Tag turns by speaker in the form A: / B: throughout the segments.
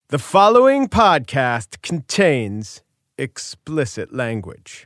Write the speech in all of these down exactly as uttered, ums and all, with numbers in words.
A: The following podcast contains explicit language.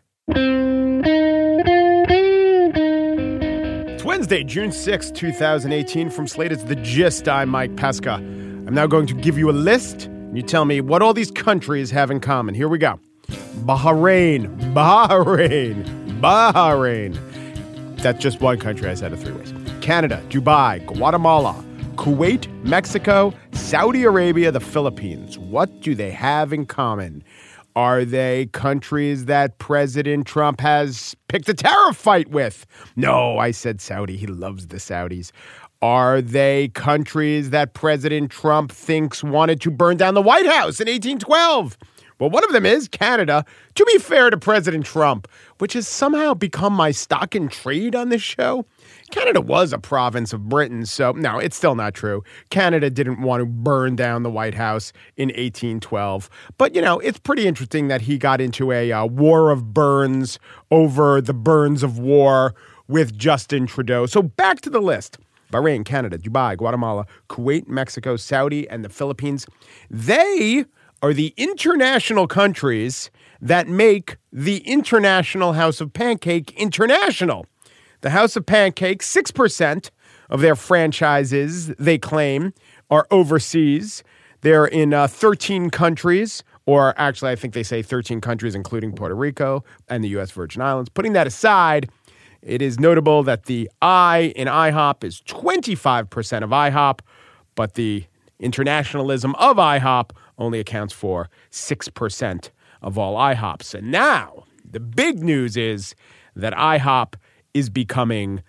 A: It's Wednesday, June sixth, twenty eighteen. From Slate, it's The Gist. I'm Mike Pesca. I'm now going to give you a list, and you tell me what all these countries have in common. Here we go. Bahrain, Bahrain, Bahrain. That's just one country. I said it three ways. Canada, Dubai, Guatemala, Kuwait, Mexico, Saudi Arabia, the Philippines. What do they have in common? Are they countries that President Trump has picked a tariff fight with? No, I said Saudi. He loves the Saudis. Are they countries that President Trump thinks wanted to burn down the White House in eighteen twelve? Well, one of them is Canada, to be fair to President Trump, which has somehow become my stock in trade on this show. Canada was a province of Britain, so no, it's still not true. Canada didn't want to burn down the White House in eighteen twelve. But, you know, it's pretty interesting that he got into a uh, war of burns over the burns of war with Justin Trudeau. So back to the list. Bahrain, Canada, Dubai, Guatemala, Kuwait, Mexico, Saudi, and the Philippines. They are the international countries that make the International House of Pancake international. The House of Pancake, six percent of their franchises, they claim, are overseas. They're in uh, thirteen countries, or actually I think they say thirteen countries, including Puerto Rico and the U S Virgin Islands. Putting that aside, it is notable that the I in IHOP is twenty-five percent of IHOP, but the internationalism of IHOP only accounts for six percent of all IHOPs. And now, the big news is that IHOP is becoming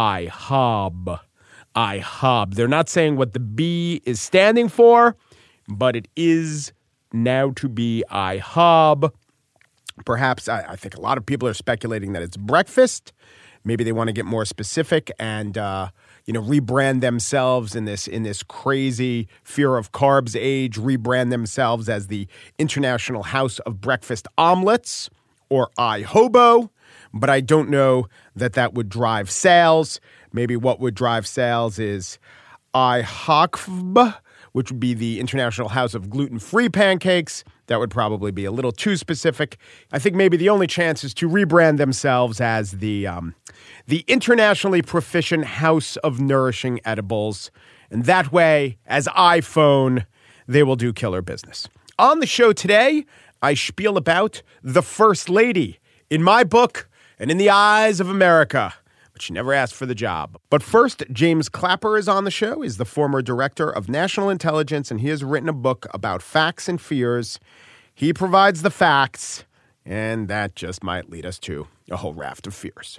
A: IHOB. IHOB. They're not saying what the B is standing for, but it is now to be IHOB. Perhaps, I, I think a lot of people are speculating that it's breakfast. Maybe they want to get more specific and, uh, you know, rebrand themselves in this in this crazy fear of carbs age, rebrand themselves as the International House of Breakfast Omelets, or IHOBO. But I don't know that that would drive sales. Maybe what would drive sales is IHOCFB, which would be the International House of Gluten-Free Pancakes. That would probably be a little too specific. I think maybe the only chance is to rebrand themselves as the um, the Internationally Proficient House of Nourishing Edibles. And that way, as iPhone, they will do killer business. On the show today, I spiel about the First Lady. In my book, and in the eyes of America, but she never asked for the job. But first, James Clapper is on the show. He's the former director of national intelligence, and he has written a book about facts and fears. He provides the facts, and that just might lead us to a whole raft of fears.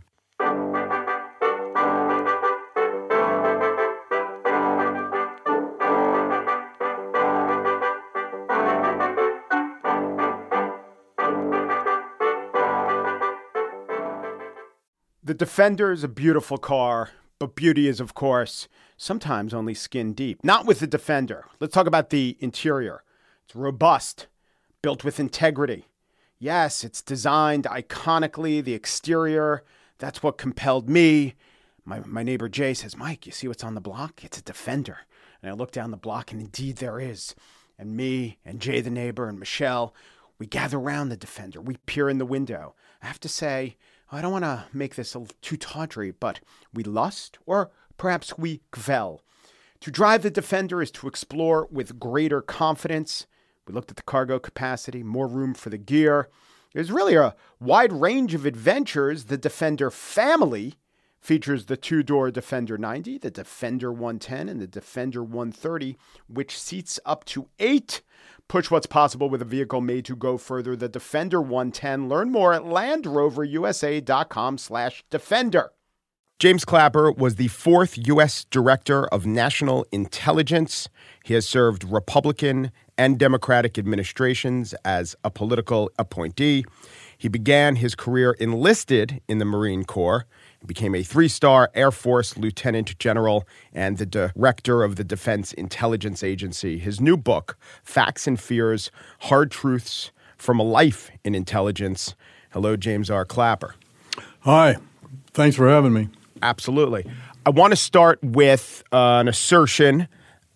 A: The Defender is a beautiful car, but beauty is, of course, sometimes only skin deep. Not with the Defender. Let's talk about the interior. It's robust, built with integrity. Yes, it's designed iconically. The exterior, that's what compelled me. My, my neighbor Jay says, Mike, you see what's on the block? It's a Defender. And I look down the block, and indeed there is. And me and Jay the neighbor and Michelle, we gather around the Defender. We peer in the window. I have to say, I don't want to make this too tawdry, but we lust, or perhaps we gvel. To drive the Defender is to explore with greater confidence. We looked at the cargo capacity, more room for the gear. There's really a wide range of adventures. The Defender family features the two-door Defender ninety, the Defender one ten, and the Defender one thirty, which seats up to eight. Push what's possible with a vehicle made to go further. The Defender one ten. Learn more at LandRoverUSA.com slash Defender. James Clapper was the fourth U S Director of National Intelligence. He has served Republican and Democratic administrations as a political appointee. He began his career enlisted in the Marine Corps. He became a three-star Air Force Lieutenant General and the Director of the Defense Intelligence Agency. His new book, Facts and Fears, Hard Truths from a Life in Intelligence. Hello, James R. Clapper.
B: Hi. Thanks for having me.
A: Absolutely. I want to start with uh, an assertion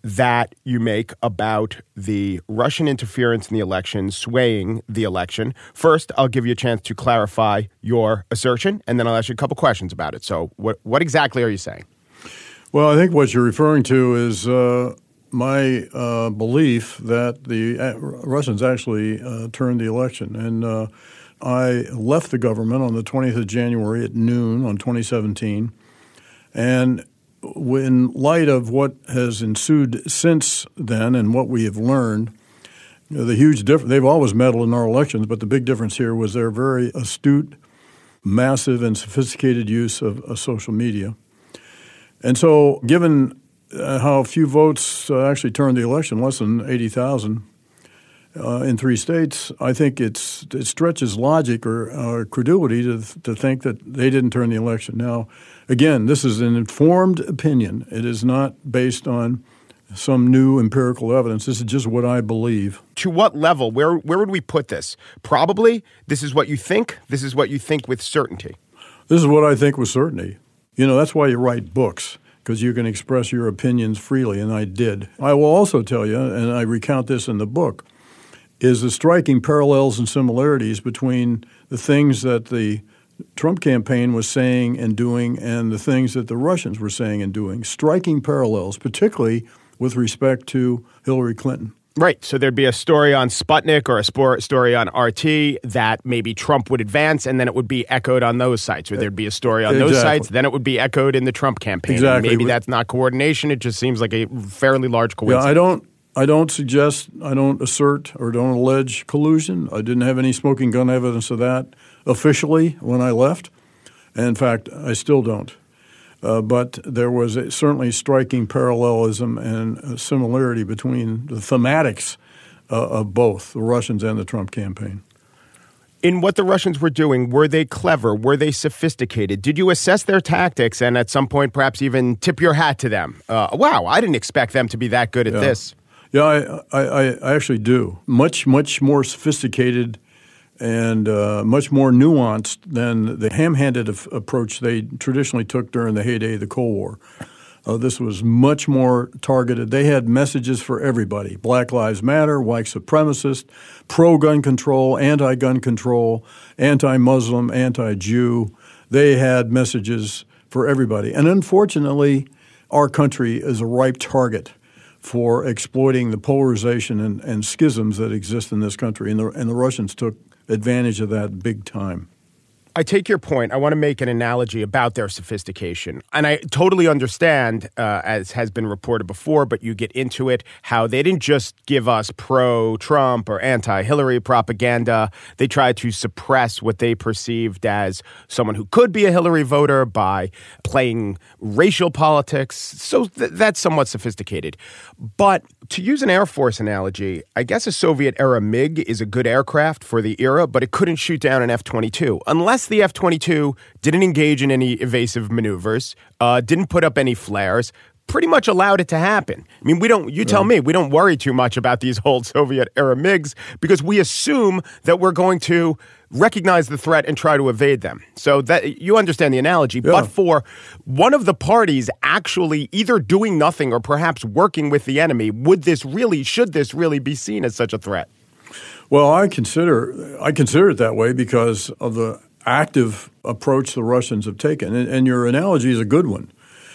A: that you make about the Russian interference in the election swaying the election. First, I'll give you a chance to clarify your assertion, and then I'll ask you a couple questions about it. So what, what exactly are you saying?
B: Well, I think what you're referring to is uh, my uh, belief that the uh, Russians actually uh, turned the election. And uh, I left the government on the twentieth of January at noon on twenty seventeen. And in light of what has ensued since then and what we have learned, you know, the huge difference, they've always meddled in our elections, but the big difference here was their very astute, massive, and sophisticated use of, of social media. And so given uh, how few votes uh, actually turned the election, less than eighty thousand uh, in three states, I think it's it stretches logic or, or credulity to, to think that they didn't turn the election. Now, again, this is an informed opinion. It is not based on some new empirical evidence. This is just what I believe.
A: To what level? Where where would we put this? Probably, this is what you think. This is what you think with certainty.
B: This is what I think with certainty. You know, that's why you write books, because you can express your opinions freely, and I did. I will also tell you, and I recount this in the book, is the striking parallels and similarities between the things that the Trump campaign was saying and doing and the things that the Russians were saying and doing. Striking parallels, particularly with respect to Hillary Clinton.
A: Right. So there'd be a story on Sputnik or a spor- story on R T that maybe Trump would advance, and then it would be echoed on those sites. Or there'd be a story on
B: exactly.
A: those sites, then it would be echoed in the Trump campaign.
B: Exactly.
A: Maybe that's not coordination. It just seems like a fairly large coincidence.
B: Yeah, I don't I don't suggest, I don't assert or don't allege collusion. I didn't have any smoking gun evidence of that officially when I left. And in fact, I still don't. Uh, but there was a certainly striking parallelism and a similarity between the thematics uh, of both the Russians and the Trump campaign.
A: In what the Russians were doing, were they clever? Were they sophisticated? Did you assess their tactics and at some point perhaps even tip your hat to them? Uh, wow, I didn't expect them to be that good at
B: yeah.
A: this.
B: Yeah, I, I, I actually do. Much, much more sophisticated and uh, much more nuanced than the ham-handed af- approach they traditionally took during the heyday of the Cold War. Uh, this was much more targeted. They had messages for everybody: Black Lives Matter, white supremacist, pro-gun control, anti-gun control, anti-Muslim, anti-Jew. They had messages for everybody. And unfortunately, our country is a ripe target for exploiting the polarization and, and schisms that exist in this country. And the, and the Russians took advantage of that big time.
A: I take your point. I want to make an analogy about their sophistication. And I totally understand, uh, as has been reported before, but you get into it, how they didn't just give us pro-Trump or anti-Hillary propaganda. They tried to suppress what they perceived as someone who could be a Hillary voter by playing racial politics. So th- that's somewhat sophisticated. But to use an Air Force analogy, I guess a Soviet-era MiG is a good aircraft for the era, but it couldn't shoot down an F twenty-two unless the F twenty-two didn't engage in any evasive maneuvers, uh, didn't put up any flares, pretty much allowed it to happen. I mean, we don't, you tell me, we don't worry too much about these old Soviet-era MiGs because we assume that we're going to recognize the threat and try to evade them. So that you understand the analogy. Yeah. But for one of the parties actually either doing nothing or perhaps working with the enemy, would this really, should this really be seen as such a threat?
B: Well, I consider I consider it that way because of the active approach the Russians have taken. And, and your analogy is a good one.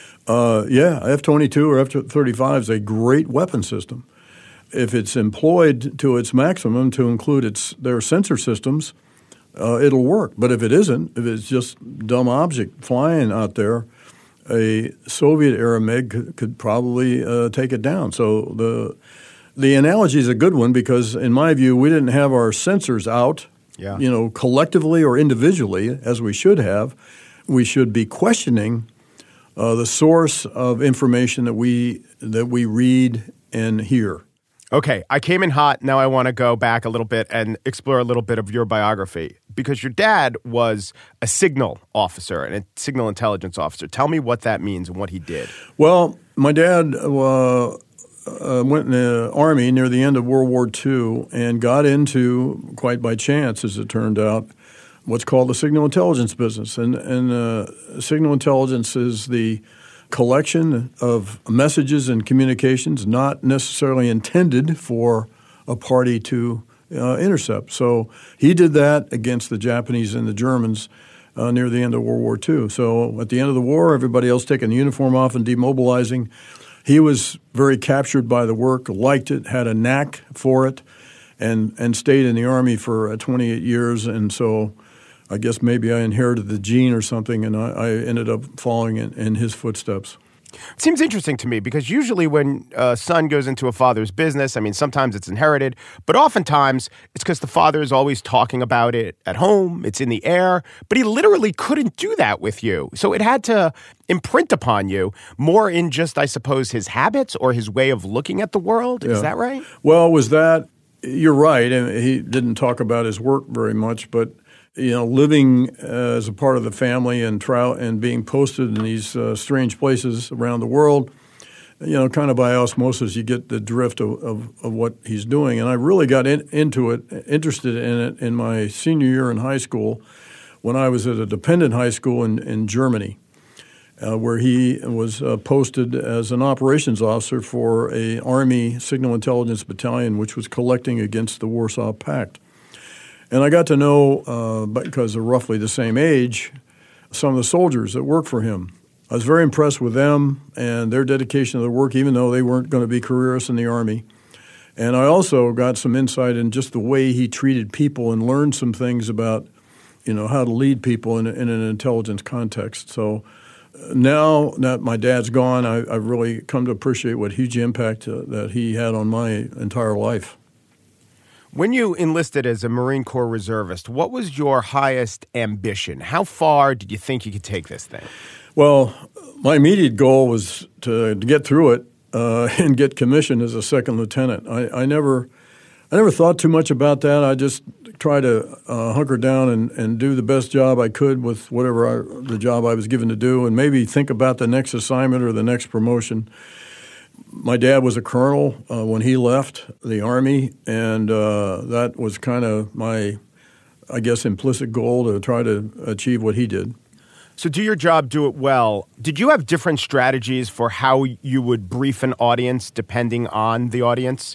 B: Uh, yeah, F twenty-two or F thirty-five is a great weapon system. If it's employed to its maximum to include its their sensor systems, uh, it'll work. But if it isn't, if it's just dumb object flying out there, a Soviet-era MiG could, could probably uh, take it down. So the the analogy is a good one because, in my view, we didn't have our sensors out, yeah. you know, collectively or individually as we should have. We should be questioning Uh, the source of information that we that we read and hear.
A: Okay, I came in hot. Now I want to go back a little bit and explore a little bit of your biography because your dad was a signal officer and a signal intelligence officer. Tell me what that means and what he did.
B: Well, my dad uh, uh, went in the Army near the end of World War Two and got into, quite by chance as it turned out, what's called the signal intelligence business. And, and uh, signal intelligence is the collection of messages and communications not necessarily intended for a party to uh, intercept. So he did that against the Japanese and the Germans uh, near the end of World War Two. So at the end of the war, everybody else taking the uniform off and demobilizing. He was very captured by the work, liked it, had a knack for it, and, and stayed in the Army for uh, twenty-eight years. And so I guess maybe I inherited the gene or something, and I, I ended up following in, in his footsteps.
A: It seems interesting to me because usually when a son goes into a father's business, I mean, sometimes it's inherited, but oftentimes it's because the father is always talking about it at home. It's in the air, but he literally couldn't do that with you. So it had to imprint upon you more in just, I suppose, his habits or his way of looking at the world.
B: Yeah.
A: Is that right?
B: Well, was that – you're right. And he didn't talk about his work very much, but – you know, living uh, as a part of the family and trial and being posted in these uh, strange places around the world, you know, kind of by osmosis, you get the drift of, of, of what he's doing. And I really got in, into it, interested in it in my senior year in high school when I was at a dependent high school in, in Germany, uh, where he was uh, posted as an operations officer for a Army Signal Intelligence Battalion, which was collecting against the Warsaw Pact. And I got to know, uh, because they're roughly the same age, some of the soldiers that worked for him. I was very impressed with them and their dedication to the work, even though they weren't going to be careerists in the Army. And I also got some insight in just the way he treated people and learned some things about, you know, how to lead people in, in an intelligence context. So now that my dad's gone, I, I've really come to appreciate what huge impact uh, that he had on my entire life.
A: When you enlisted as a Marine Corps reservist, what was your highest ambition? How far did you think you could take this thing?
B: Well, my immediate goal was to, to get through it uh, and get commissioned as a second lieutenant. I, I never I never thought too much about that. I just tried to uh, hunker down and, and do the best job I could with whatever I, the job I was given to do, and maybe think about the next assignment or the next promotion. My dad was a colonel uh, when he left the Army, and uh, that was kind of my, I guess, implicit goal to try to achieve what he did.
A: So do your job, do it well. Did you have different strategies for how you would brief an audience depending on the audience?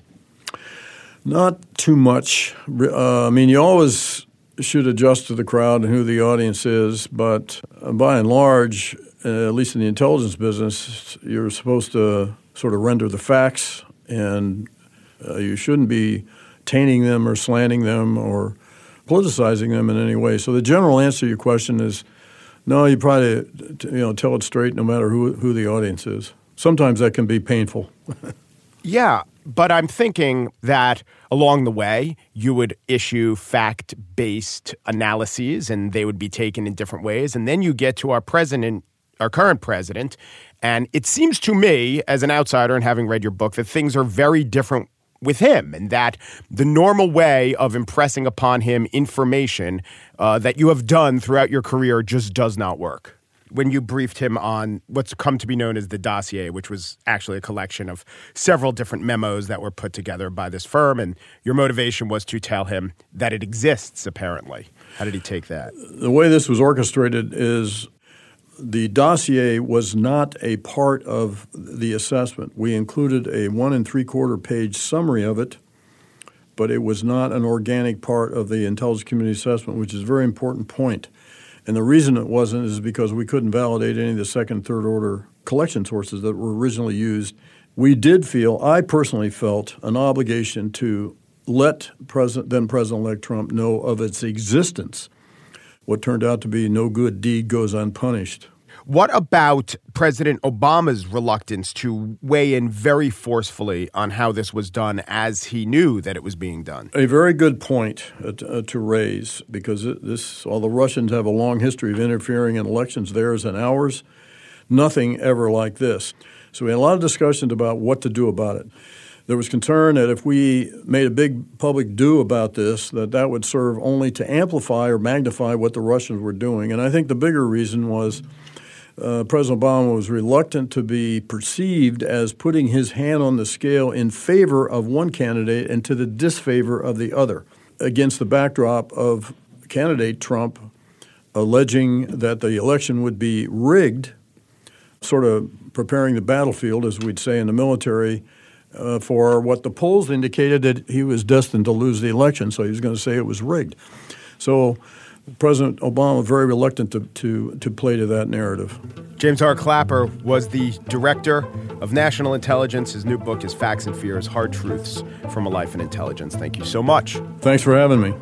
B: Not too much. Uh, I mean, you always should adjust to the crowd and who the audience is, but uh, by and large, uh, at least in the intelligence business, you're supposed to sort of render the facts, and uh, you shouldn't be tainting them or slanting them or politicizing them in any way. So the general answer to your question is no, you probably you know tell it straight no matter who who the audience is. Sometimes that can be painful.
A: Yeah, but I'm thinking that along the way, you would issue fact-based analyses, and they would be taken in different ways. And then you get to our president, our current president, and it seems to me, as an outsider and having read your book, that things are very different with him, and that the normal way of impressing upon him information uh, that you have done throughout your career just does not work. When you briefed him on what's come to be known as the dossier, which was actually a collection of several different memos that were put together by this firm, and your motivation was to tell him that it exists, apparently. How did he take that?
B: The way this was orchestrated is the dossier was not a part of the assessment. We included a one and three-quarter page summary of it, but it was not an organic part of the intelligence community assessment, which is a very important point. And the reason it wasn't is because we couldn't validate any of the second, third order collection sources that were originally used. We did feel, I personally felt, an obligation to let President, then President-elect Trump know of its existence. What turned out to be no good deed goes unpunished.
A: What about President Obama's reluctance to weigh in very forcefully on how this was done as he knew that it was being done?
B: A very good point uh, to, uh, to raise, because this, although Russians have a long history of interfering in elections, theirs and ours, nothing ever like this. So we had a lot of discussions about what to do about it. There was concern that if we made a big public do about this, that that would serve only to amplify or magnify what the Russians were doing. And I think the bigger reason was uh, President Obama was reluctant to be perceived as putting his hand on the scale in favor of one candidate and to the disfavor of the other, against the backdrop of candidate Trump alleging that the election would be rigged sort of preparing the battlefield, as we'd say in the military, uh, for what the polls indicated that he was destined to lose the election, so he was going to say it was rigged. So President Obama was very reluctant to, to, to play to that narrative.
A: James R. Clapper was the director of national intelligence. His new book is Facts and Fears, Hard Truths from a Life in Intelligence. Thank you so much.
B: Thanks for having me.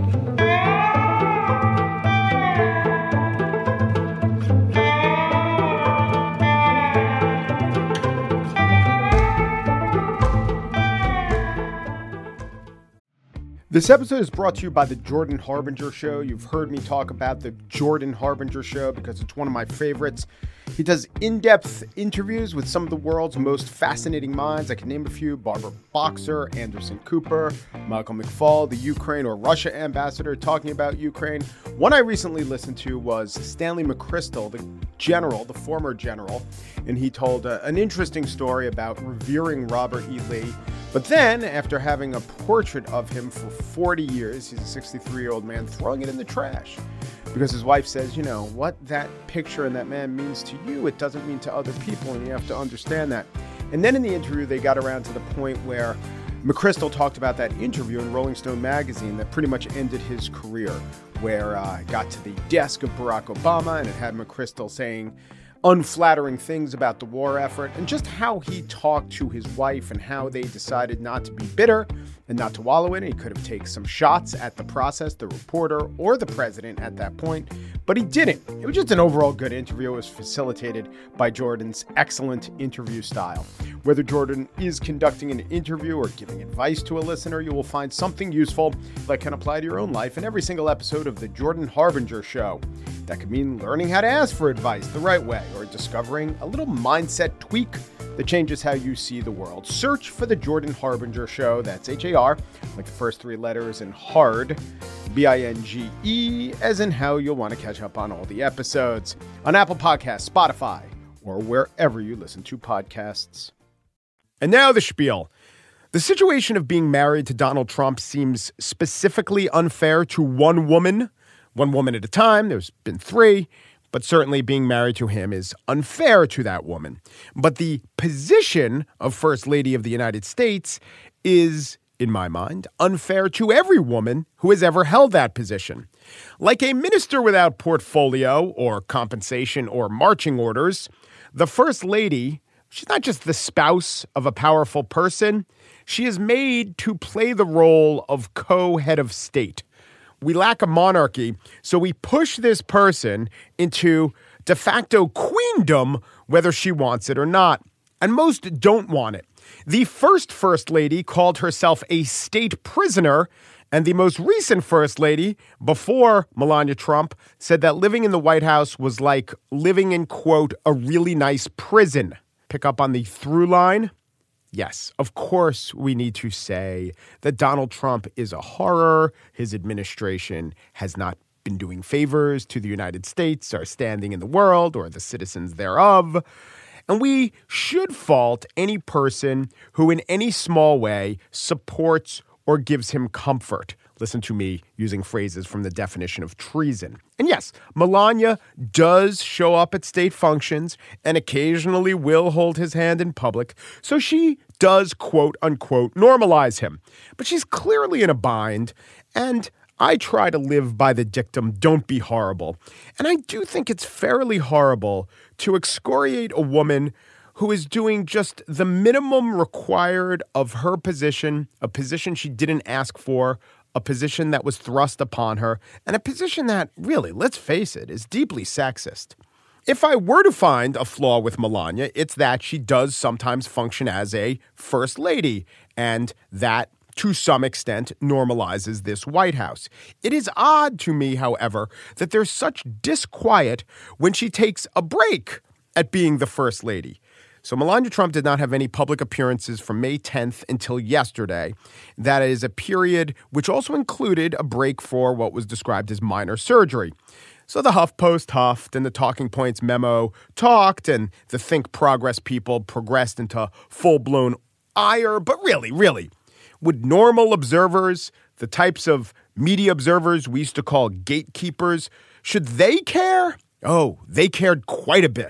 A: This episode is brought to you by the Jordan Harbinger Show. You've heard me talk about the Jordan Harbinger Show because it's one of my favorites. He does in-depth interviews with some of the world's most fascinating minds. I can name a few: Barbara Boxer, Anderson Cooper, Michael McFaul, the Ukraine or Russia ambassador talking about Ukraine. One I recently listened to was Stanley McChrystal, the general, the former general, and he told uh, an interesting story about revering Robert E. Lee. But then, after having a portrait of him for forty years, he's a sixty-three-year-old man, throwing it in the trash. Because his wife says, you know, what that picture and that man means to you, it doesn't mean to other people, and you have to understand that. And then in the interview, they got around to the point where McChrystal talked about that interview in Rolling Stone magazine that pretty much ended his career, where uh, it got to the desk of Barack Obama, and it had McChrystal saying unflattering things about the war effort, and just how he talked to his wife and how they decided not to be bitter and not to wallow in it. He could have taken some shots at the process, the reporter, or the president at that point, but he didn't. It was just an overall good interview. It was facilitated by Jordan's excellent interview style. Whether Jordan is conducting an interview or giving advice to a listener, you will find something useful that can apply to your own life in every single episode of the Jordan Harbinger Show. That could mean learning how to ask for advice the right way, or discovering a little mindset tweak that changes how you see the world. Search for the Jordan Harbinger Show. That's H A R, like the first three letters, and hard, B I N G E, as in how you'll want to catch up on all the episodes on Apple Podcasts, Spotify, or wherever you listen to podcasts. And now the spiel. The situation of being married to Donald Trump seems specifically unfair to one woman, one woman at a time. There's been three. But certainly being married to him is unfair to that woman. But the position of First Lady of the United States is, in my mind, unfair to every woman who has ever held that position. Like a minister without portfolio or compensation or marching orders, the First Lady, she's not just the spouse of a powerful person. She is made to play the role of co-head of state. We lack a monarchy, so we push this person into de facto queendom, whether she wants it or not. And most don't want it. The first First Lady called herself a state prisoner, and the most recent First Lady, before Melania Trump, said that living in the White House was like living in, quote, a really nice prison. Pick up on the through line? Yes, of course we need to say that Donald Trump is a horror. His administration has not been doing favors to the United States, our standing in the world, or the citizens thereof. And we should fault any person who in any small way supports or gives him comfort. Listen to me using phrases from the definition of treason. And yes, Melania does show up at state functions and occasionally will hold his hand in public. So she does, quote unquote, normalize him. But she's clearly in a bind. And I try to live by the dictum, don't be horrible. And I do think it's fairly horrible to excoriate a woman who is doing just the minimum required of her position, a position she didn't ask for, a position that was thrust upon her, and a position that, really, let's face it, is deeply sexist. If I were to find a flaw with Melania, it's that she does sometimes function as a first lady, and that, to some extent, normalizes this White House. It is odd to me, however, that there's such disquiet when she takes a break at being the first lady. So Melania Trump did not have any public appearances from May tenth until yesterday. That is a period which also included a break for what was described as minor surgery. So the HuffPost huffed and the Talking Points memo talked and the Think Progress people progressed into full-blown ire. But really, really, would normal observers, the types of media observers we used to call gatekeepers, should they care? Oh, they cared quite a bit.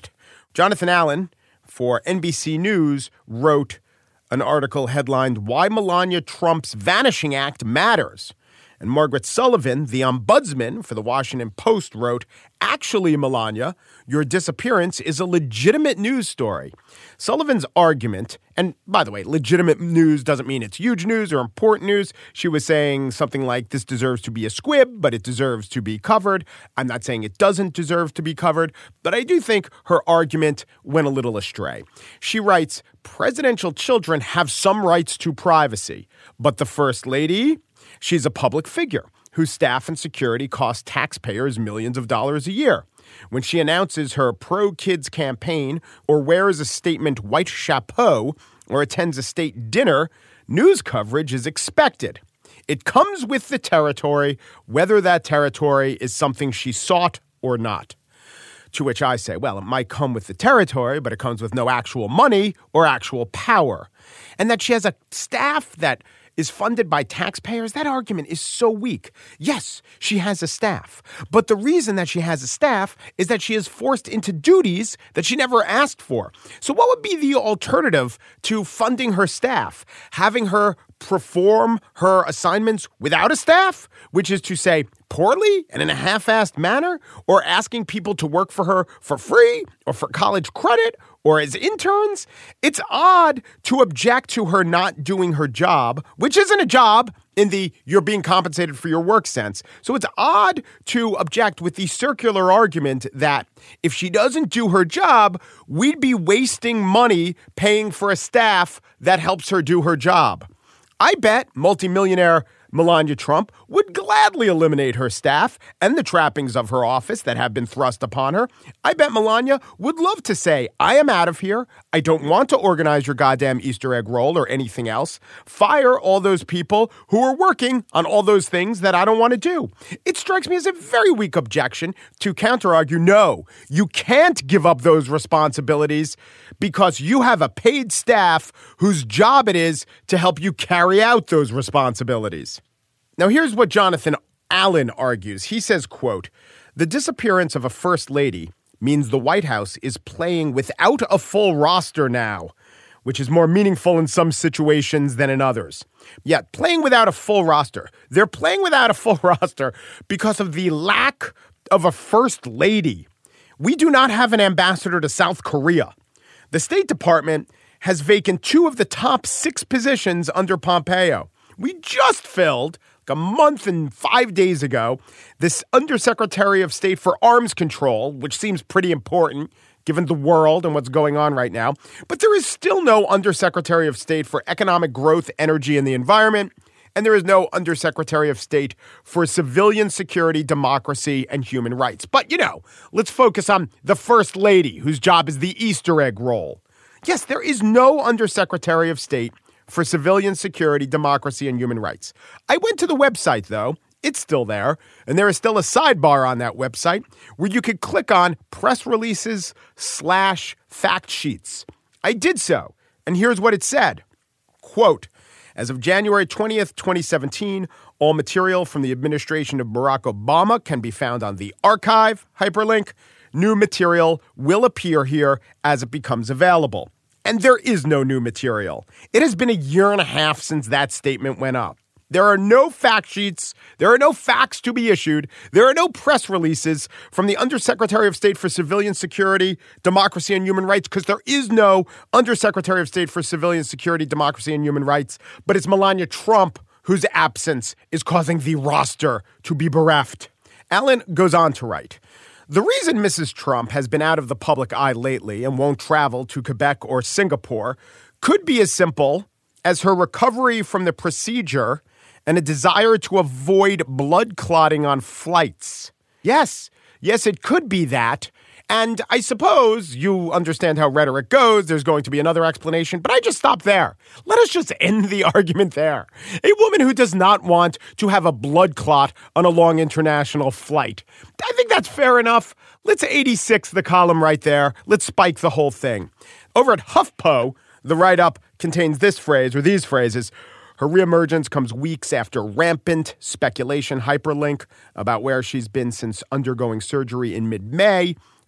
A: Jonathan Allen for N B C News wrote an article headlined, "Why Melania Trump's Vanishing Act Matters." And Margaret Sullivan, the ombudsman for the Washington Post, wrote, "Actually, Melania, your disappearance is a legitimate news story." Sullivan's argument, and by the way, legitimate news doesn't mean it's huge news or important news. She was saying something like, this deserves to be a squib, but it deserves to be covered. I'm not saying it doesn't deserve to be covered, but I do think her argument went a little astray. She writes, "Presidential children have some rights to privacy, but the First Lady, she's a public figure whose staff and security cost taxpayers millions of dollars a year. When she announces her pro-kids campaign or wears a statement white chapeau or attends a state dinner, news coverage is expected. It comes with the territory, whether that territory is something she sought or not." To which I say, well, it might come with the territory, but it comes with no actual money or actual power. And that she has a staff that is funded by taxpayers, that argument is so weak. Yes, she has a staff, but the reason that she has a staff is that she is forced into duties that she never asked for. So what would be the alternative to funding her staff? Having her perform her assignments without a staff, which is to say poorly and in a half-assed manner, or asking people to work for her for free or for college credit or as interns? It's odd to object to her not doing her job, which isn't a job in the you're being compensated for your work sense. So it's odd to object with the circular argument that if she doesn't do her job, we'd be wasting money paying for a staff that helps her do her job. I bet multimillionaire Melania Trump would gladly eliminate her staff and the trappings of her office that have been thrust upon her. I bet Melania would love to say, I am out of here. I don't want to organize your goddamn Easter egg roll or anything else. Fire all those people who are working on all those things that I don't want to do. It strikes me as a very weak objection to counter-argue, no, you can't give up those responsibilities because you have a paid staff whose job it is to help you carry out those responsibilities. Now, here's what Jonathan Allen argues. He says, quote, "The disappearance of a first lady means the White House is playing without a full roster now, which is more meaningful in some situations than in others." Yet, playing without a full roster. They're playing without a full roster because of the lack of a first lady. We do not have an ambassador to South Korea. The State Department has vacant two of the top six positions under Pompeo. We just filled, like a month and five days ago, this Undersecretary of State for Arms Control, which seems pretty important given the world and what's going on right now. But there is still no Undersecretary of State for Economic Growth, Energy, and the Environment. And there is no Undersecretary of State for Civilian Security, Democracy, and Human Rights. But, you know, let's focus on the First Lady, whose job is the Easter egg roll. Yes, there is no Undersecretary of State for Civilian Security, Democracy, and Human Rights. I went to the website, though. It's still there. And there is still a sidebar on that website where you could click on press releases slash fact sheets. I did so. And here's what it said. Quote, "As of January twentieth, twenty seventeen, all material from the administration of Barack Obama can be found on the archive hyperlink. New material will appear here as it becomes available." And there is no new material. It has been a year and a half since that statement went up. There are no fact sheets. There are no facts to be issued. There are no press releases from the Undersecretary of State for Civilian Security, Democracy, and Human Rights, because there is no Undersecretary of State for Civilian Security, Democracy, and Human Rights. But it's Melania Trump whose absence is causing the roster to be bereft. Allen goes on to write, "The reason Missus Trump has been out of the public eye lately and won't travel to Quebec or Singapore could be as simple as her recovery from the procedure and a desire to avoid blood clotting on flights." Yes, yes, it could be that. And I suppose you understand how rhetoric goes. There's going to be another explanation, but I just stop there. Let us just end the argument there. A woman who does not want to have a blood clot on a long international flight. I think that's fair enough. Let's eighty-six the column right there. Let's spike the whole thing. Over at HuffPo, the write-up contains this phrase or these phrases. Her reemergence comes weeks after rampant speculation hyperlink about where she's been since undergoing surgery in mid-May.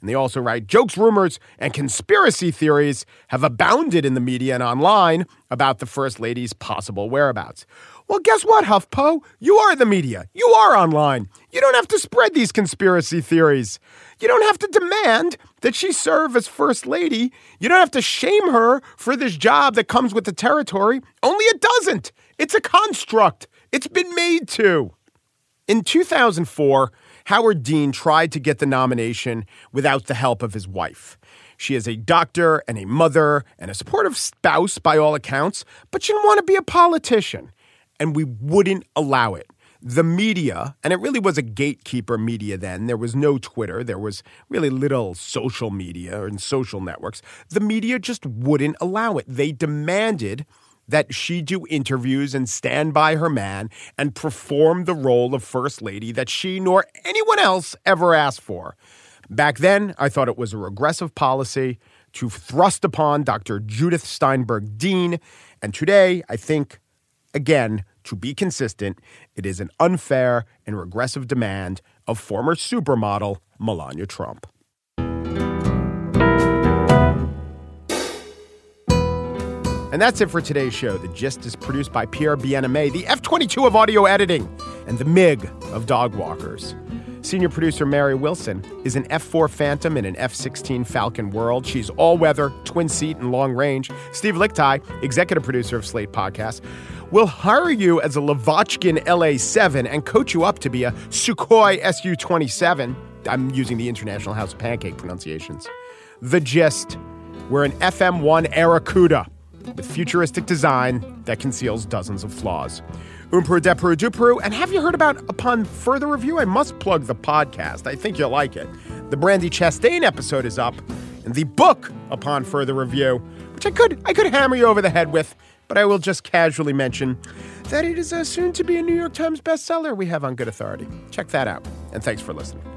A: And they also write, jokes, rumors, and conspiracy theories have abounded in the media and online about the First Lady's possible whereabouts. Well, guess what, HuffPo? You are the media. You are online. You don't have to spread these conspiracy theories. You don't have to demand that she serve as First Lady. You don't have to shame her for this job that comes with the territory. Only it doesn't. It's a construct. It's been made to. In two thousand four, Howard Dean tried to get the nomination without the help of his wife. She is a doctor and a mother and a supportive spouse by all accounts, but she didn't want to be a politician. And we wouldn't allow it. The media, and it really was a gatekeeper media then. There was no Twitter. There was really little social media and social networks. The media just wouldn't allow it. They demanded that she do interviews and stand by her man and perform the role of First Lady that she nor anyone else ever asked for. Back then, I thought it was a regressive policy to thrust upon Doctor Judith Steinberg Dean. And today, I think, again, to be consistent, it is an unfair and regressive demand of former supermodel Melania Trump. And that's it for today's show. The Gist is produced by Pierre Bien-Aimé, the F twenty-two of audio editing, and the M I G of dog walkers. Senior producer Mary Wilson is an F four Phantom in an F sixteen Falcon world. She's all-weather, twin-seat, and long-range. Steve Lickteig, executive producer of Slate Podcasts, will hire you as a Lavochkin L A seven and coach you up to be a Sukhoi S U twenty-seven. I'm using the International House of Pancake pronunciations. The Gist. We're an F M one Aracuda with futuristic design that conceals dozens of flaws. Umperu Deperu Duperu. And have you heard about Upon Further Review? I must plug the podcast. I think you'll like it. The Brandy Chastain episode is up, and the book Upon Further Review, which I could I could hammer you over the head with, but I will just casually mention that it is uh, soon to be a New York Times bestseller we have on good authority. Check that out. And thanks for listening.